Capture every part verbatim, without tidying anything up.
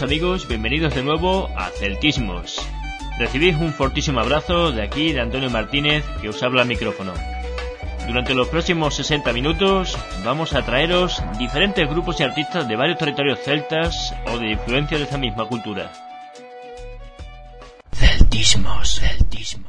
amigos, bienvenidos de nuevo a Celtismos. Recibid un fortísimo abrazo de aquí de Antonio Martínez, que os habla al micrófono. Durante los próximos sesenta minutos vamos a traeros diferentes grupos y artistas de varios territorios celtas o de influencia de esa misma cultura. Celtismos, Celtismos.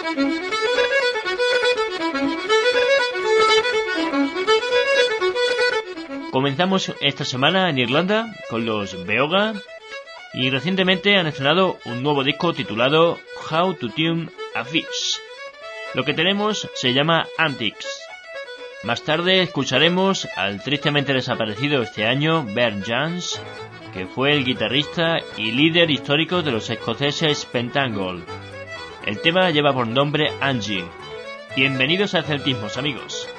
Comenzamos esta semana en Irlanda con los Beoga y recientemente han estrenado un nuevo disco titulado How to Tune a Fish. Lo que tenemos se llama Antics. Más tarde escucharemos al tristemente desaparecido este año Bert Jansch, que fue el guitarrista y líder histórico de los escoceses Pentangle. El tema lleva por nombre Angie. Bienvenidos a Celtismos, amigos.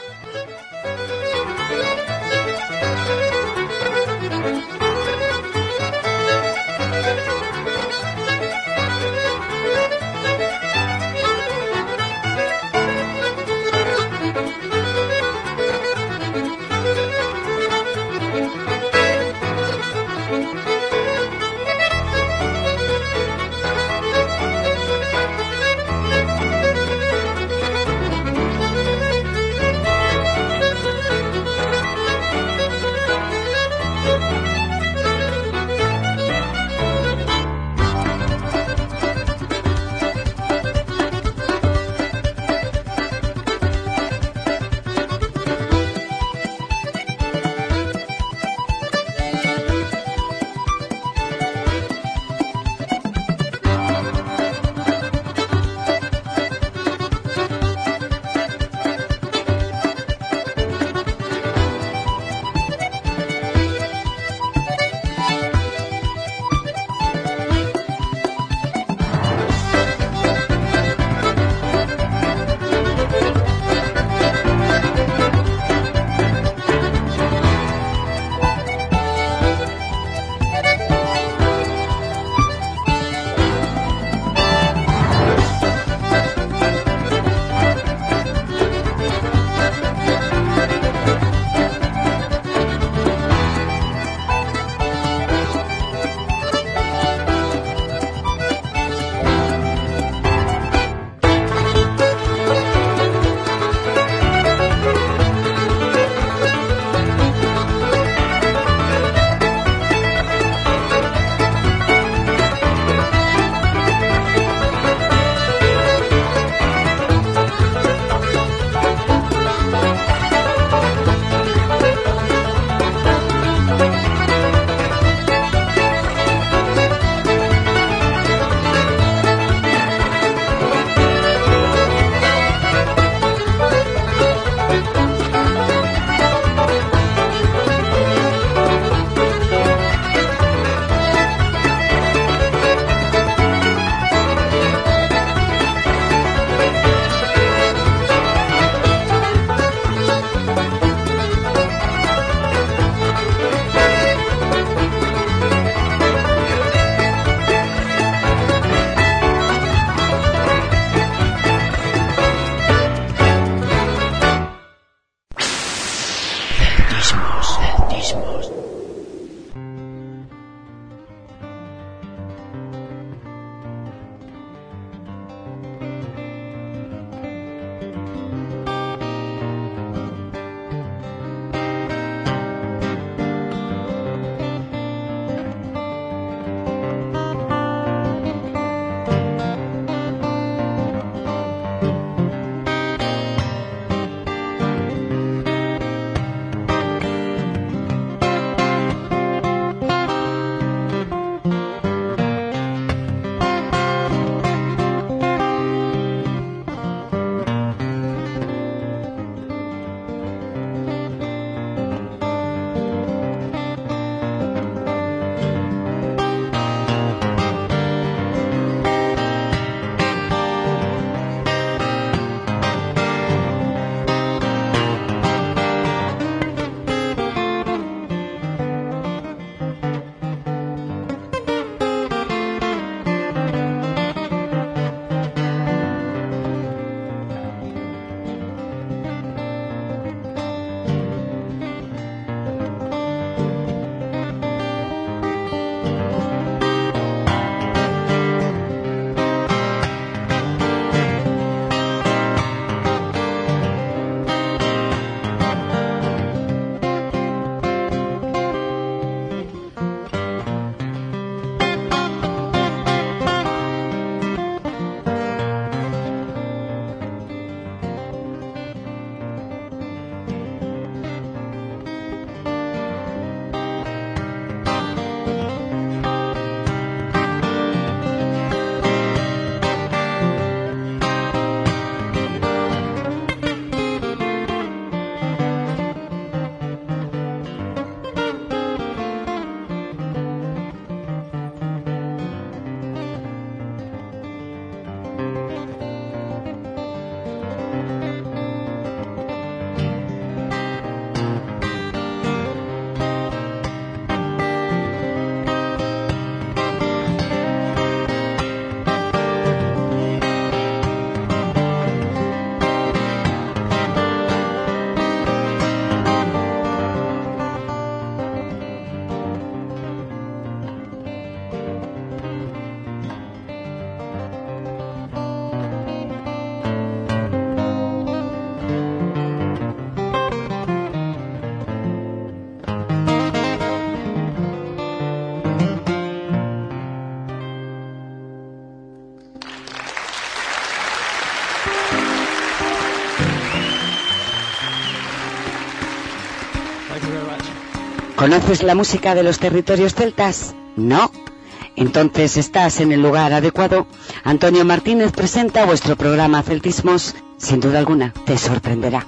¿Conoces la música de los territorios celtas? ¿No? Entonces estás en el lugar adecuado. Antonio Martínez presenta vuestro programa Celtismos. Sin duda alguna, te sorprenderá.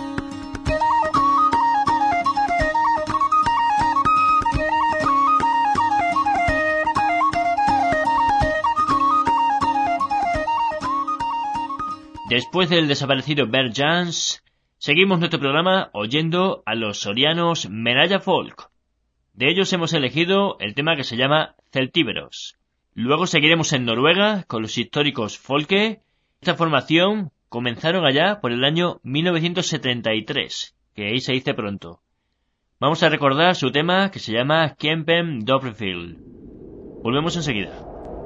Después del desaparecido Bert Jansch, seguimos nuestro programa oyendo a los sorianos Medalla Folk. De ellos hemos elegido el tema que se llama Celtíberos. Luego seguiremos en Noruega con los históricos Folke. Esta formación comenzaron allá por el año mil novecientos setenta y tres, que ahí se dice pronto. Vamos a recordar su tema que se llama Kempen Dobrefield. Volvemos enseguida.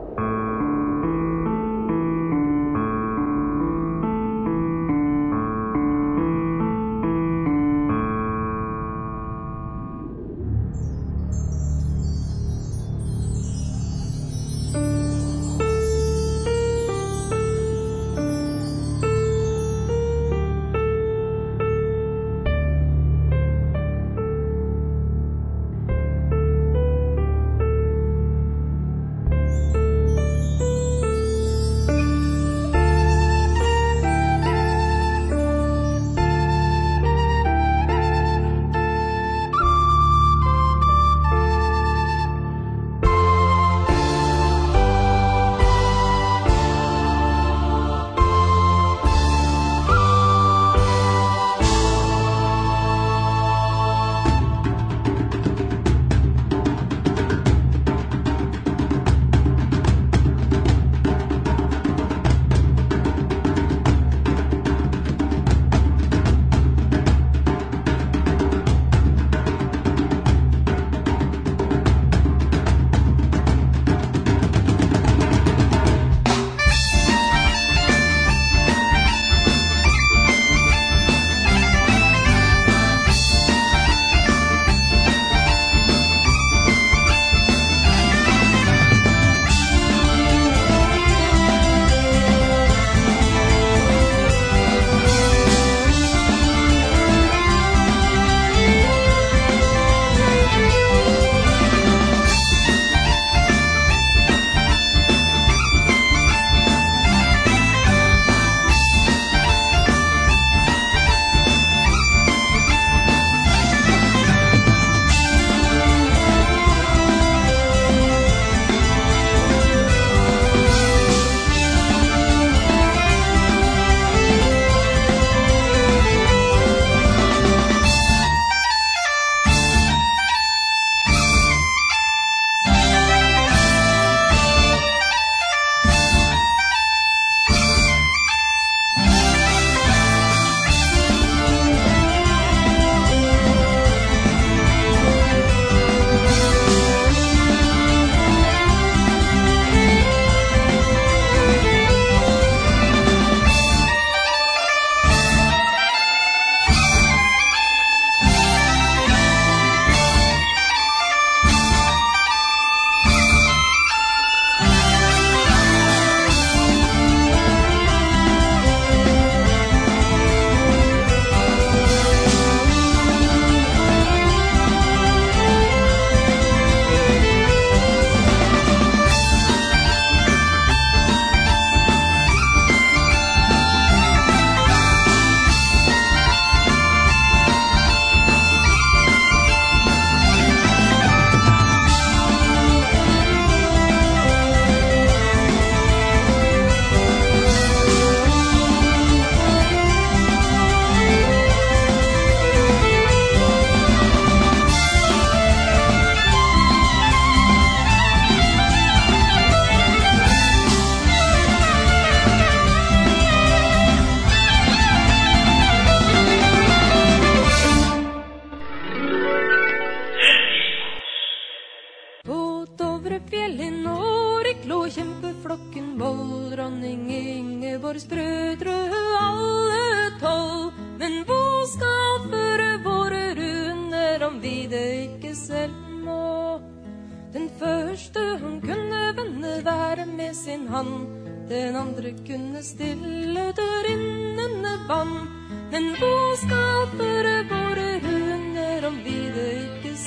Den andre kunne stille der innende vann. Men hva skaper våre hunder om vi det ikke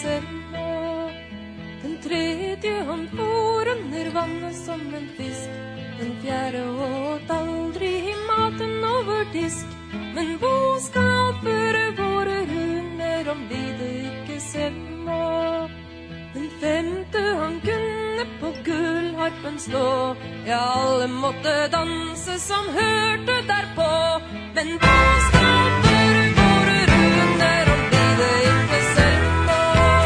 Selma. Den tredje han for under vannet som en fisk. Den fjerde åt aldri maten over disk. Men hvor skal føre våre hunder om vi det ikke Selma? Den femte han kunne på gullharpen stå. Ja, alle måtte danse som hørte derpå. Men hvor skal føre våre hunder om vi det ikke Selma?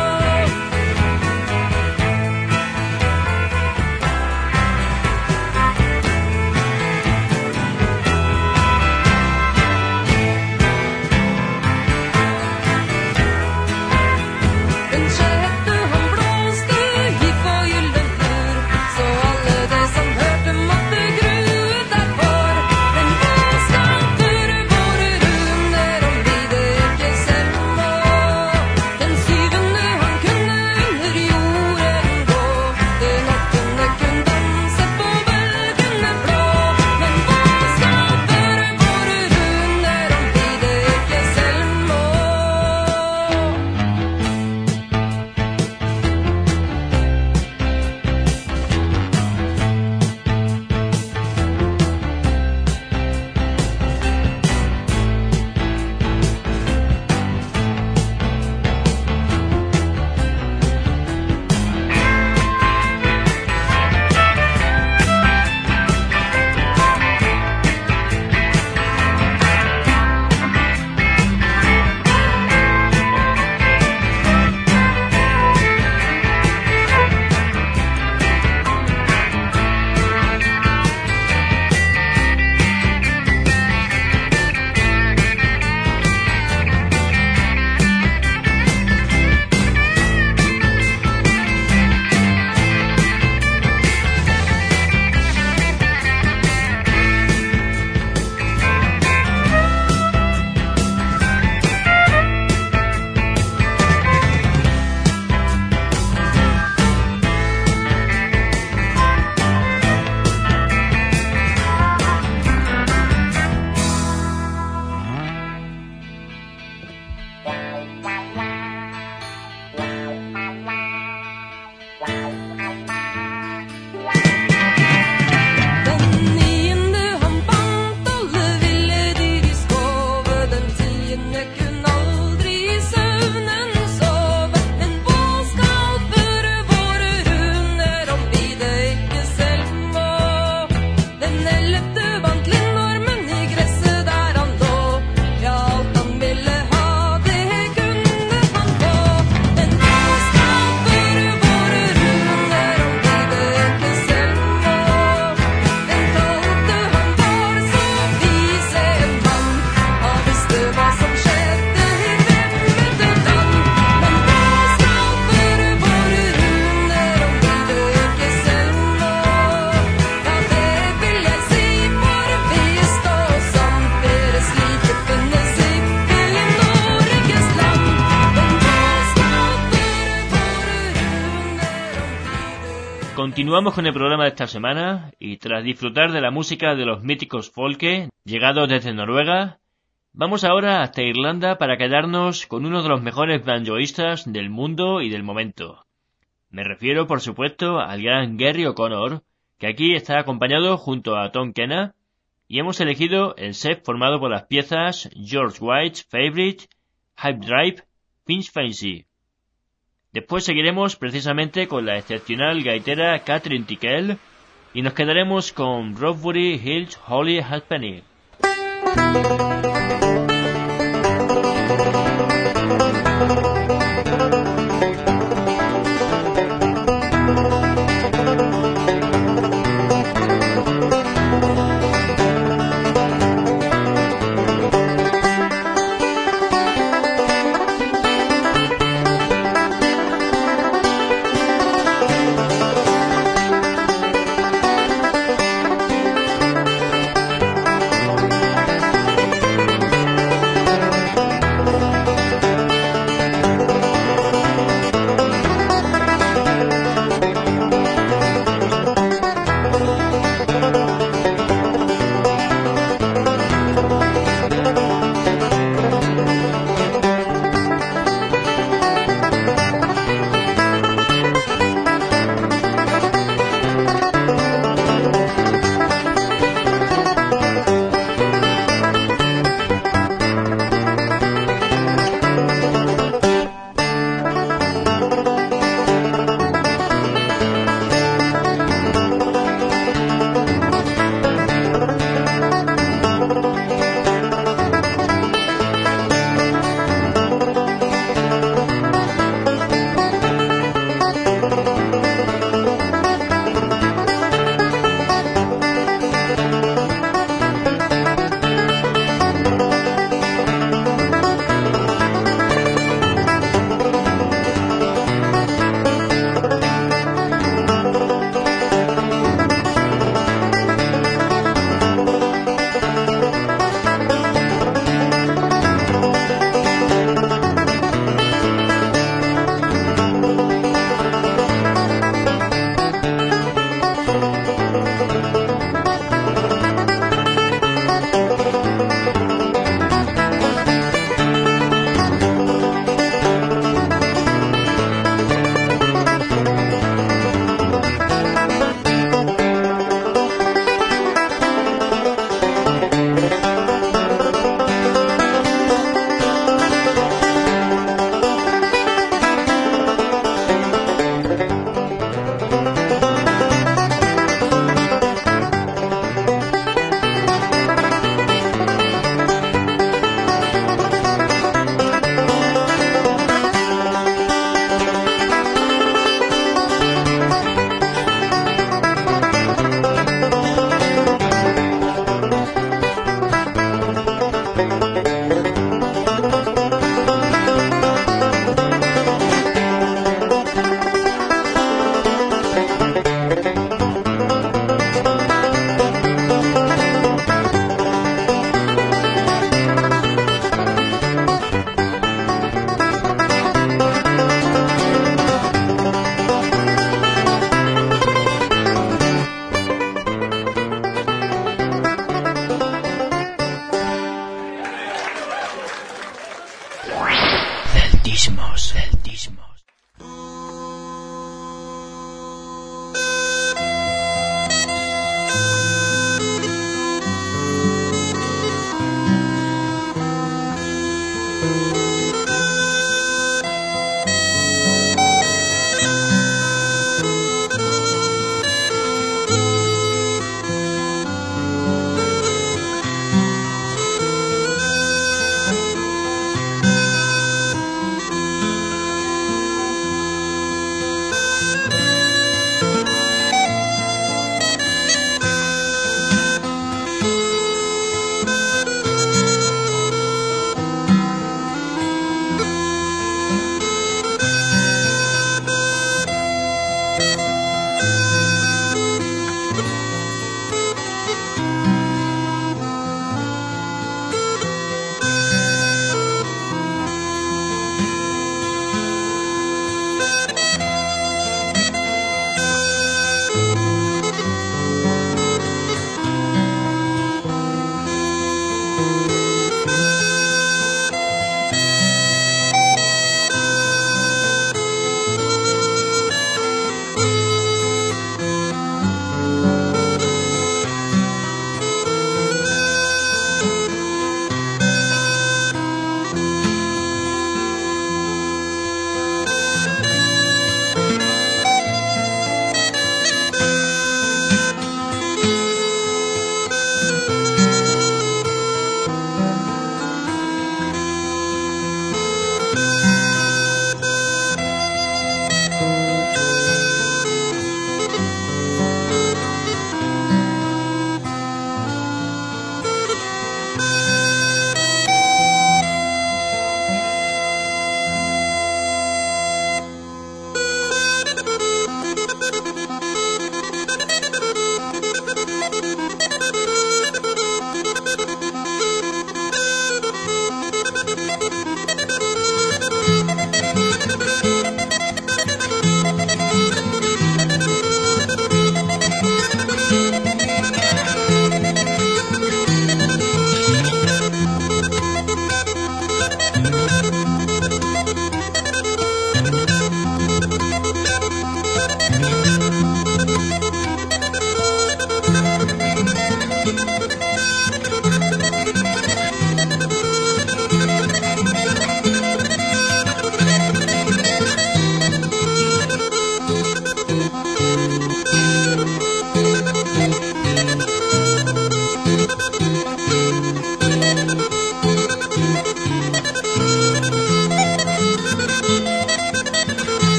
Continuamos con el programa de esta semana y tras disfrutar de la música de los míticos Folke, llegados desde Noruega, vamos ahora hasta Irlanda para quedarnos con uno de los mejores banjoistas del mundo y del momento. Me refiero, por supuesto, al gran Gerry O'Connor, que aquí está acompañado junto a Tom Kenna, y hemos elegido el set formado por las piezas George White's Favorite, Hype Drive, Finch Fancy. Después seguiremos precisamente con la excepcional gaitera Catherine Tickell y nos quedaremos con Rosebery Hills Holly Halfpenny.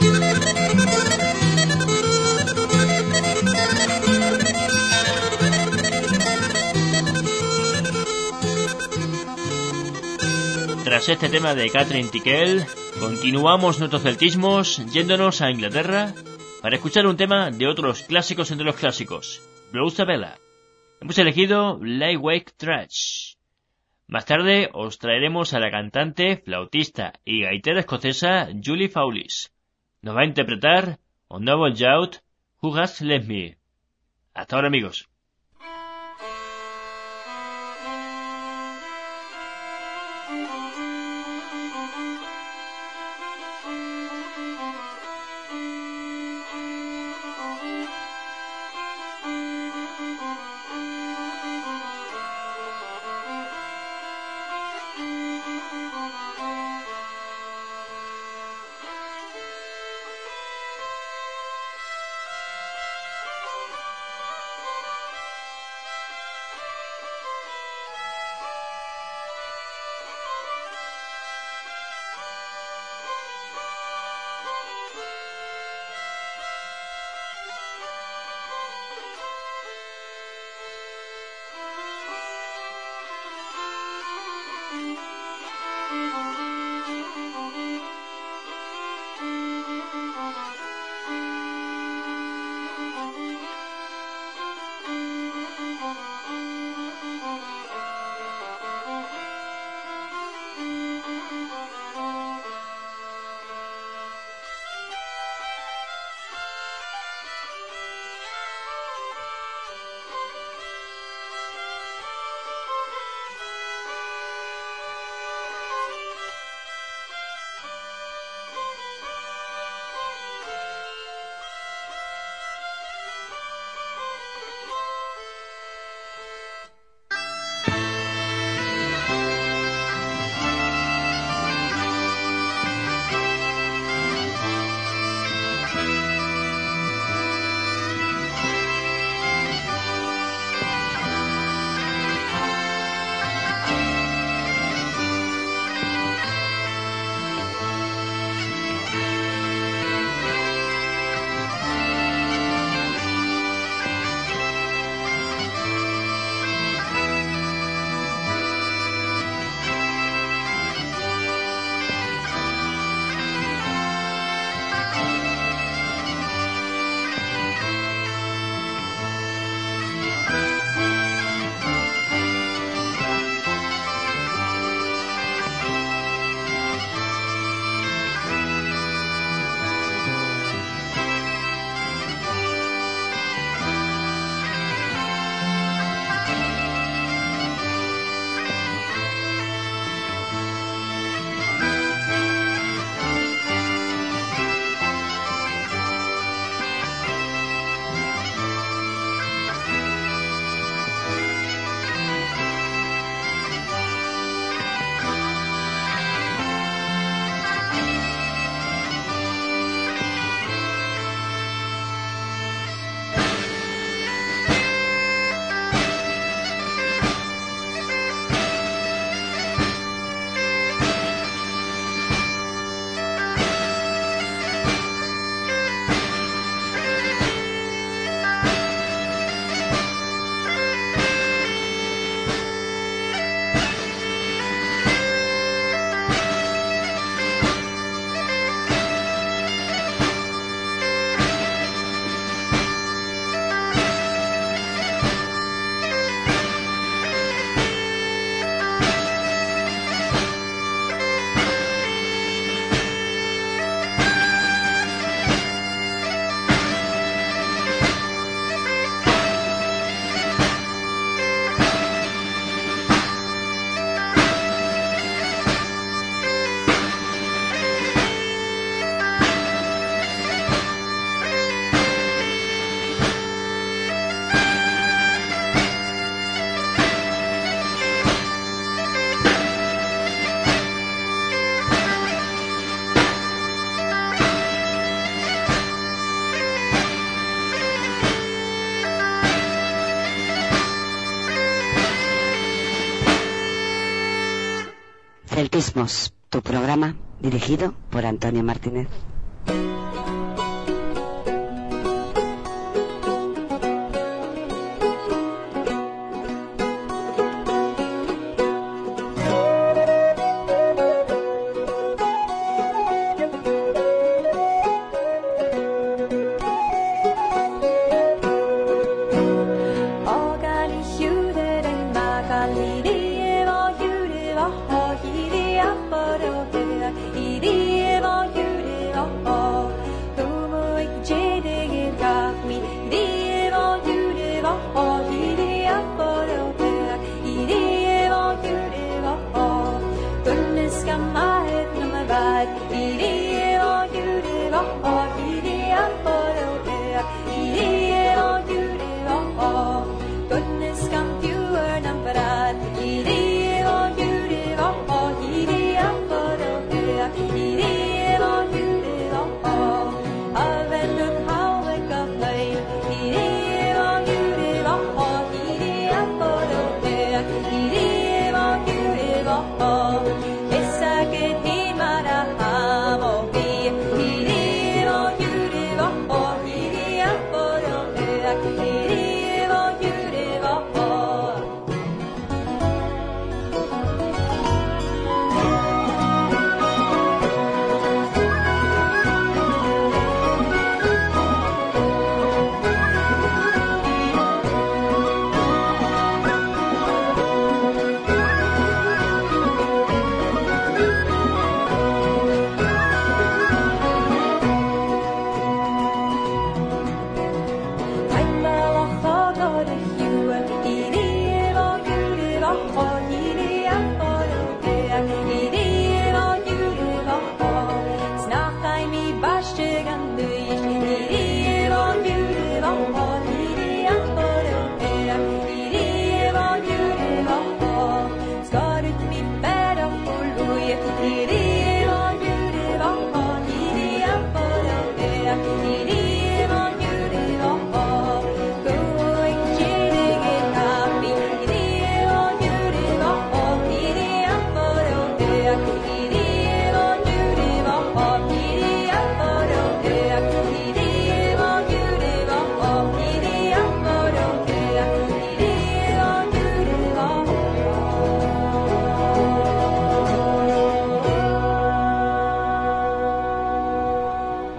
Tras este tema de Catherine Tickell, continuamos nuestros celtismos yéndonos a Inglaterra para escuchar un tema de otros clásicos entre los clásicos, Blues a Bella. Hemos elegido Lightweight Trash. Más tarde os traeremos a la cantante, flautista y gaitera escocesa Julie Fowlis. Nos va a interpretar On Noble Youth, Who Has Left Me. Hasta ahora, amigos. Celtismos, tu programa dirigido por Antonio Martínez.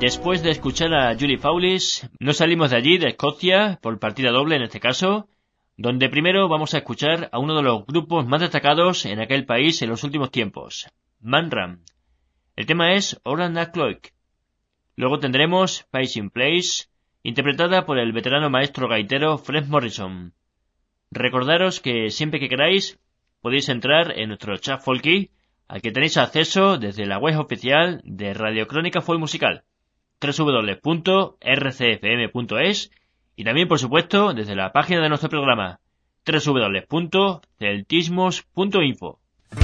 Después de escuchar a Julie Fawley, nos salimos de allí, de Escocia, por partida doble en este caso, donde primero vamos a escuchar a uno de los grupos más destacados en aquel país en los últimos tiempos, Man Ram. El tema es Oran a Cloak. Luego tendremos Pacing Place, interpretada por el veterano maestro gaitero Fred Morrison. Recordaros que siempre que queráis podéis entrar en nuestro chat folky, al que tenéis acceso desde la web oficial de Radio Crónica Folk Musical, doble u doble u doble u punto r c f m punto es, y también, por supuesto, desde la página de nuestro programa, doble u doble u doble u punto celtismos punto info.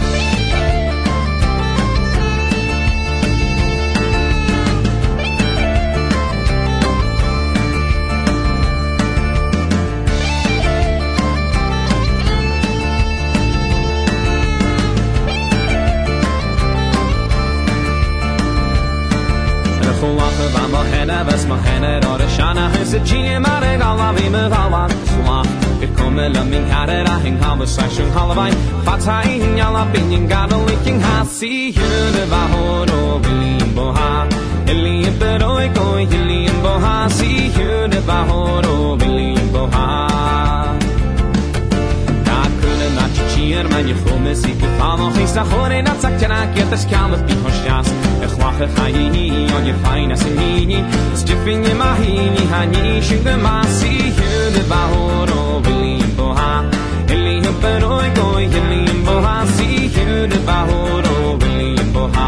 Va mohena vas mohena or shana has a genie mare galavi me galan slach it komme la min hare ra hin conversation halavai fatai nyala bin gana licking hasi hune va horo bilim boha eli peroi koi hilim boha si hune va horo bilim boha da kunne na chier man je khome si ke famo khisa khore na tsakna ke tas kamas bi hoshas Echwache chayini on your finest hini Stiffing in my hini hani Shinga masi Hune bahoro Vilim boha Eli himperoi goi Hilim boha Si hune bahoro Vilim boha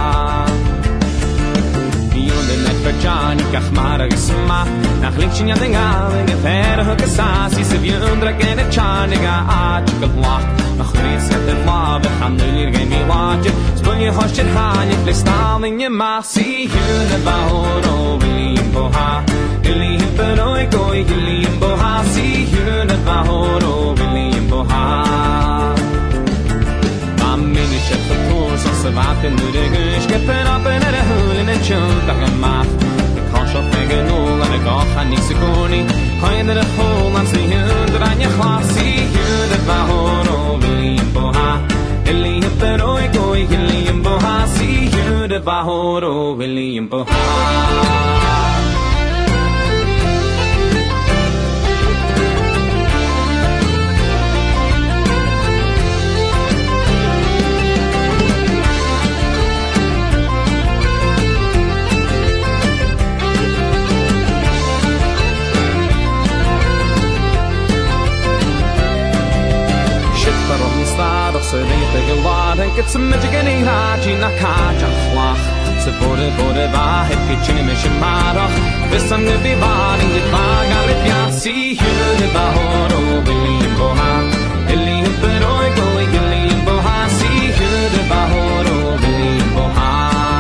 Yonde net verjani Kachmara gisma Nach linkshin yan dengal Gefer hukasasi Se vyundra gene chaniga Achikal lach Nach ris het het lave Hamdulir gemi wajit Spulje hoshit hanit Listal in je maag Si hune bahoro Vilim boha Ili himperoi goi Hilim boha Si hune bahoro Vilim boha Min is het verkoos als ze wachten nu de gus Keppen op en er hul in een tjult dag een maag Ik kan zo tegen nul en ik ga niet secondi Ga je er hol aan zie hunder aan je glas Zie hunder bahoro Vilim boha Ili himperoi goi Hilim boha Zie hunder bahoro Vilim boha Se rete gelad en get some magic in haji na kaja flach se bode bode va het kitchen me shmarach bis am ne bi var in dit magal piasi hune bahoro bilim boha eli peroi goi gilim boha si hune bahoro bilim boha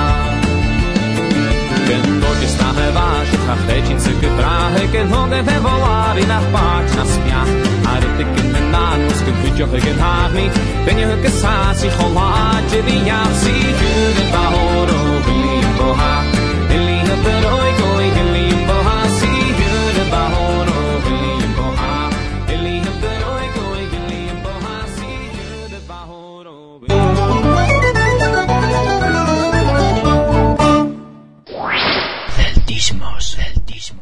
ken dort sta heva shachtet in se gebrahe ken hoge ve volar in achbach naspia Arite kin men nanos kin put your again have me ben you hook a sassy kholaj di yasi hune bahoro bilim boha eli na peroi goi gilim boha si hune bahoro bilim boha eli na peroi goi gilim boha si hune bahoro Celtismos, celtismos.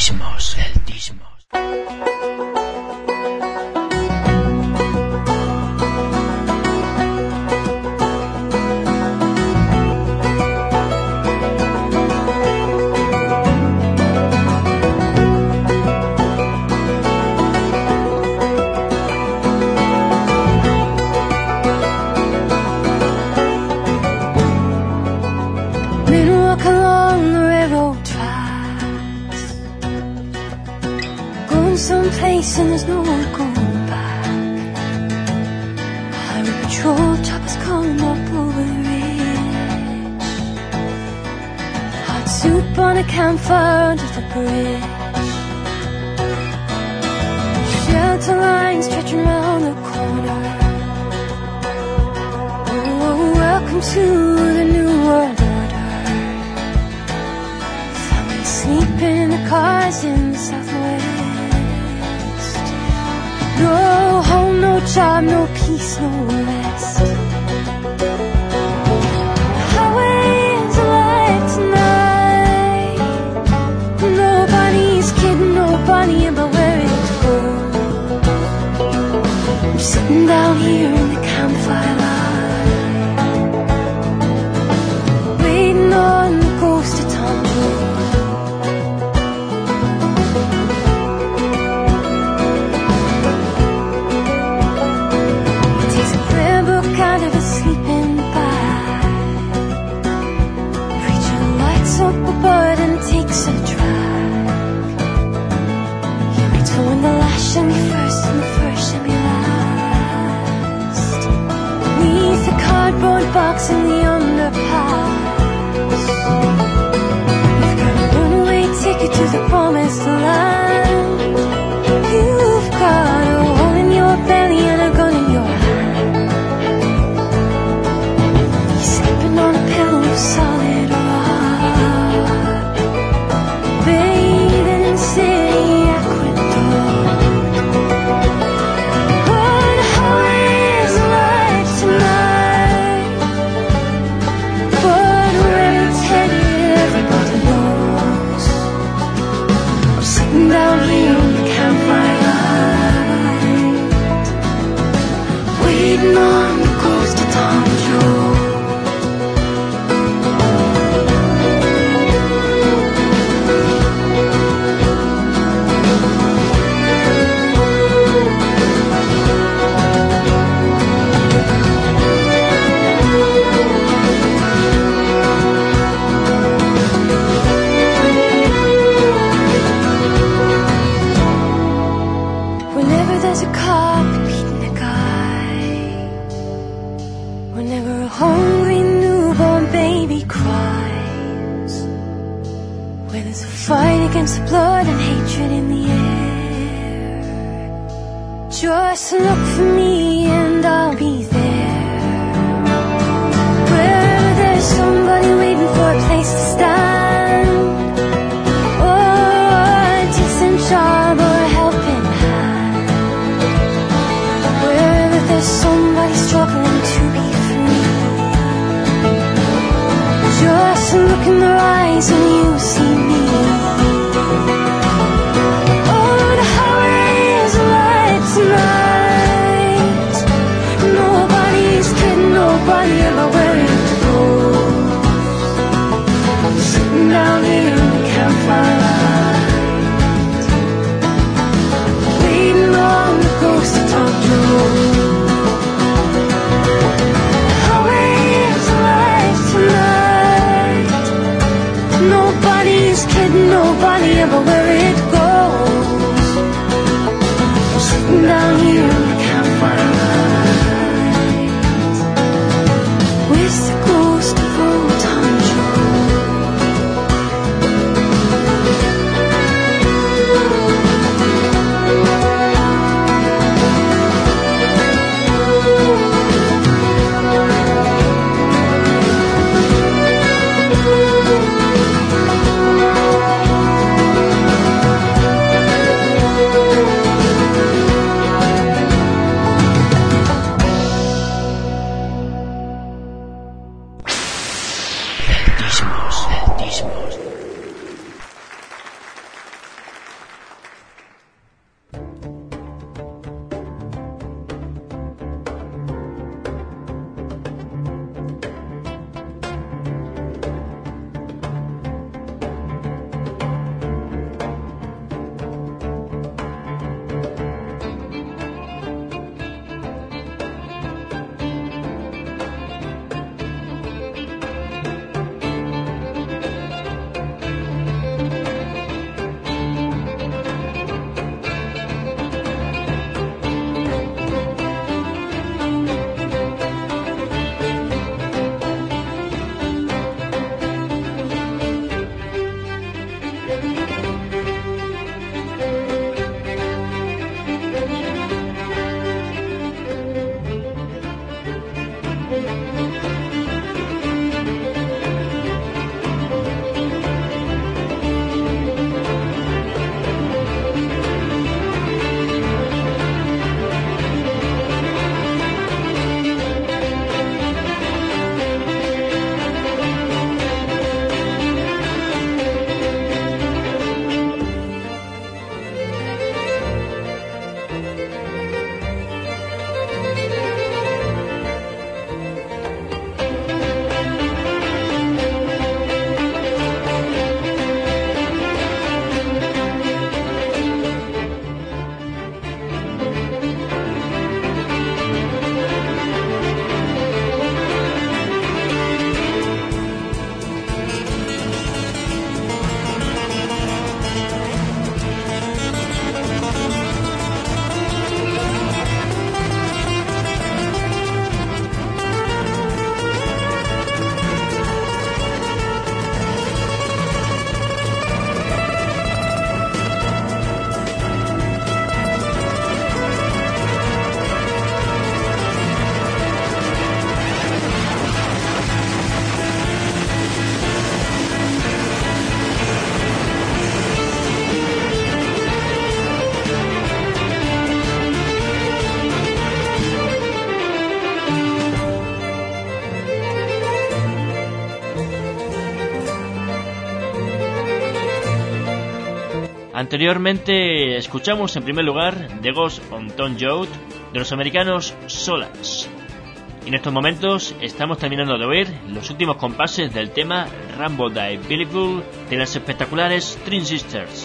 Celtismos, celtismos. Someplace and there's no one going back. Highway patrol choppers coming up over the ridge. Hot soup on a campfire under the bridge. Shelter lines stretching around the corner. Oh, welcome to the new world order. Families sleeping in the cars in the southwest. No home, no job, no peace, no rest. Highways alive tonight. Nobody's kidding nobody about where it goes. I'm sitting down here in the campfire light, waiting on the ghost of Tom Jones. But and takes a drag. He waits for when the last shall be first and the first shall be last. Neath the cardboard box in the underpass, you've got a runaway ticket to the promised land. You've got a hole in your belly and a gun in your hand. You're sleeping on a pillow of solid rock. Down here on the campfire light, waiting on the ghost of Tom Jones. There's a cop beating a guy. Whenever a hungry newborn baby cries. Where there's a fight against the blood and hatred in the air. Just look for me and I'll be there. Wherever there's somebody waiting for a place to stand, or a decent job or a helping hand. Somebody struggling to be free. Just look in their eyes and you see me. Oh, the highway is alive tonight. Nobody's kidding nobody about where it goes. Sitting down here in the campfire light, waiting on the ghost of Tom Jones. Nobody's kidding nobody about where it goes. I'm sitting down here in the campfire light, Anteriormente escuchamos en primer lugar The Ghost on Tom Joad de los americanos Solace. Y en estos momentos estamos terminando de oír los últimos compases del tema Rambo Die Beautiful de las espectaculares Twin Sisters.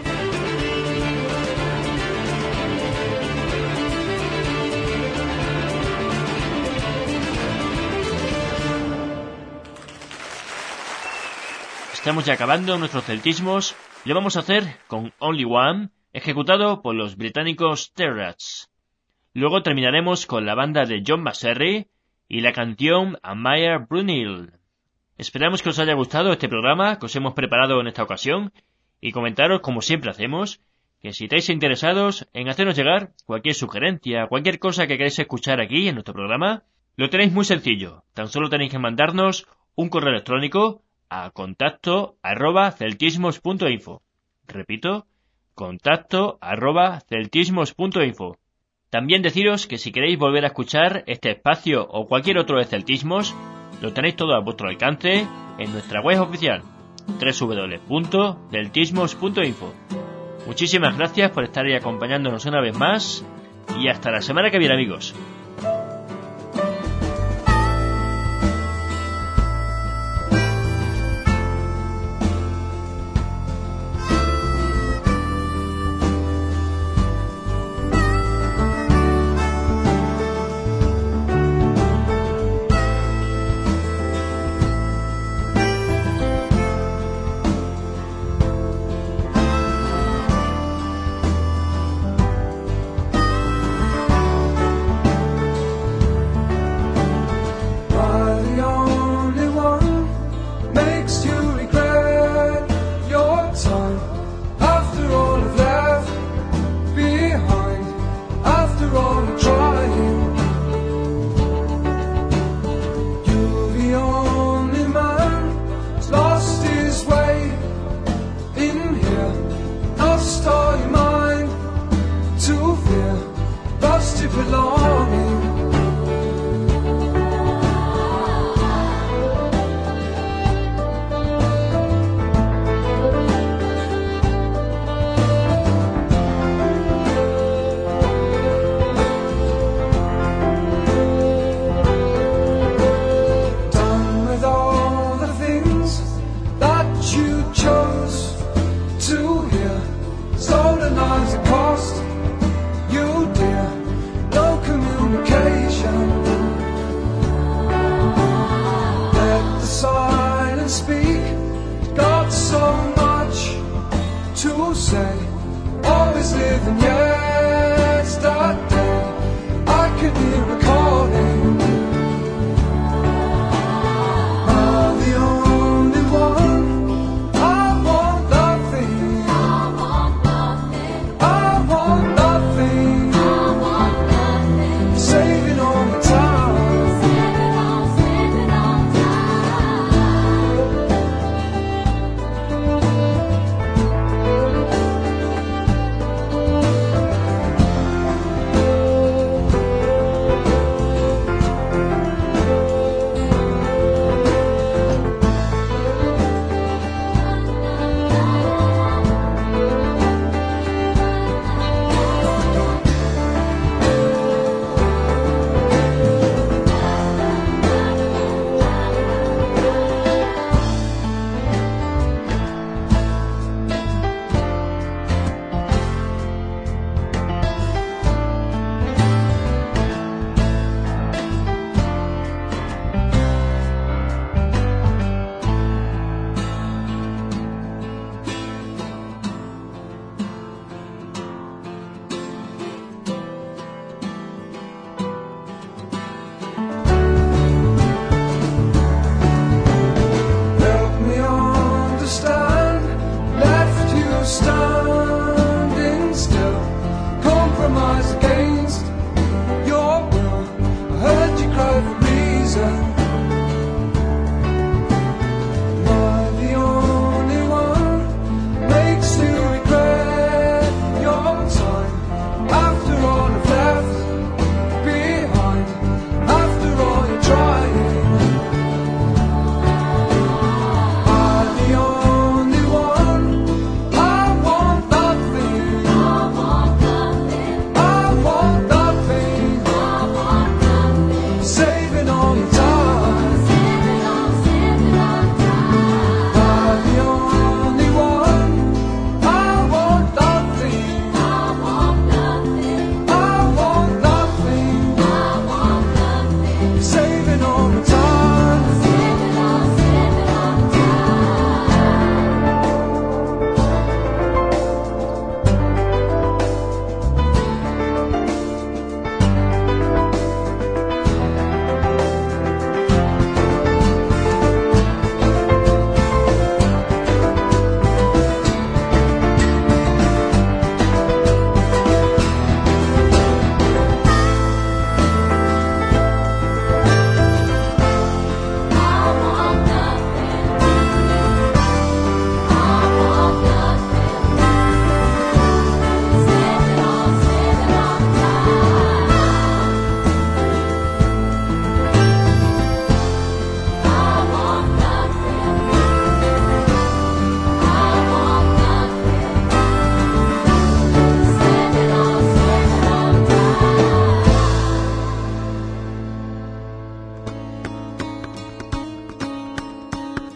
Estamos ya acabando nuestros celtismos. Lo vamos a hacer con Only One, ejecutado por los británicos Terrats. Luego terminaremos con la banda de John Maserry y la canción Amaya Brunil. Esperamos que os haya gustado este programa que os hemos preparado en esta ocasión y comentaros, como siempre hacemos, que si estáis interesados en hacernos llegar cualquier sugerencia, cualquier cosa que queráis escuchar aquí en nuestro programa, lo tenéis muy sencillo. Tan solo tenéis que mandarnos un correo electrónico a contacto arroba celtismos punto info. Repito, contacto arroba celtismos punto info. También deciros que si queréis volver a escuchar este espacio o cualquier otro de Celtismos, lo tenéis todo a vuestro alcance en nuestra web oficial doble u doble u doble u punto celtismos punto info. Muchísimas gracias por estar ahí acompañándonos una vez más y hasta la semana que viene, amigos.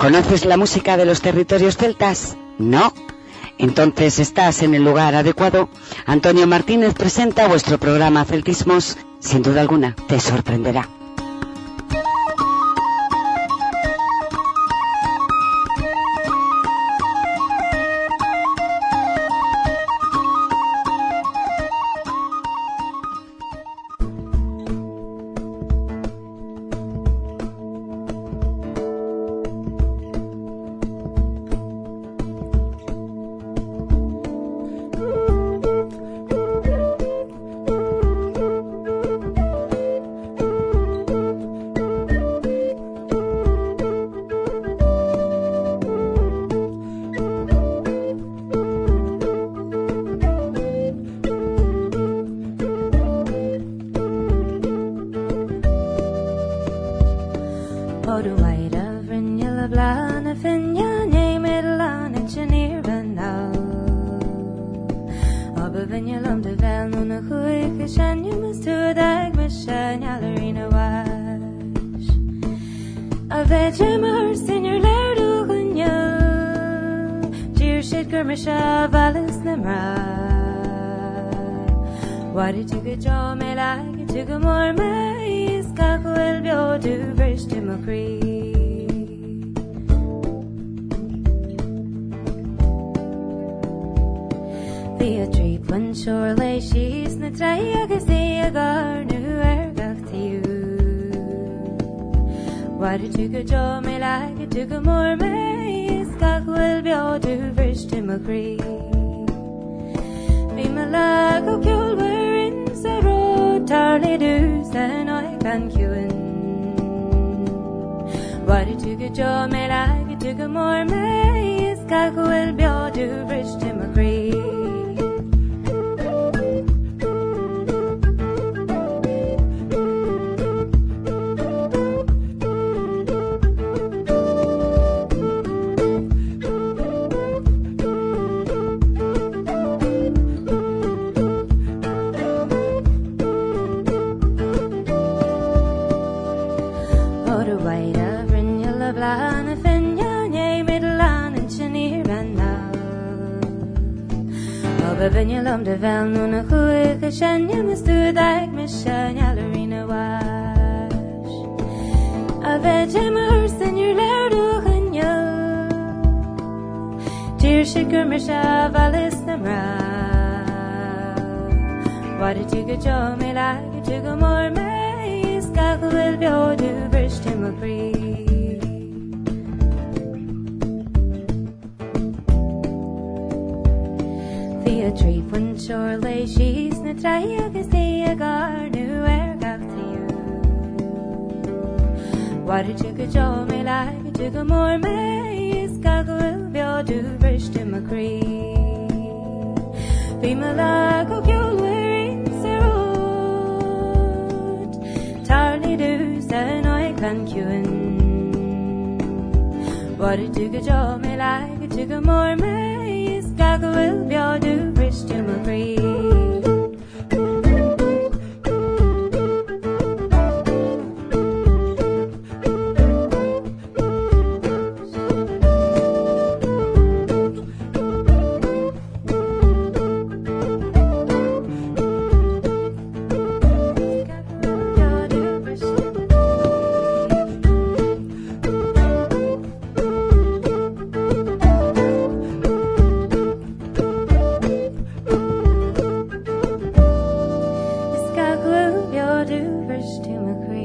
¿Conoces la música de los territorios celtas? ¿No? Entonces estás en el lugar adecuado. Antonio Martínez presenta vuestro programa Celtismos. Sin duda alguna, te sorprenderá.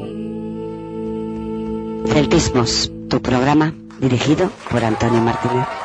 Celtismos, tu programa dirigido por Antonio Martínez.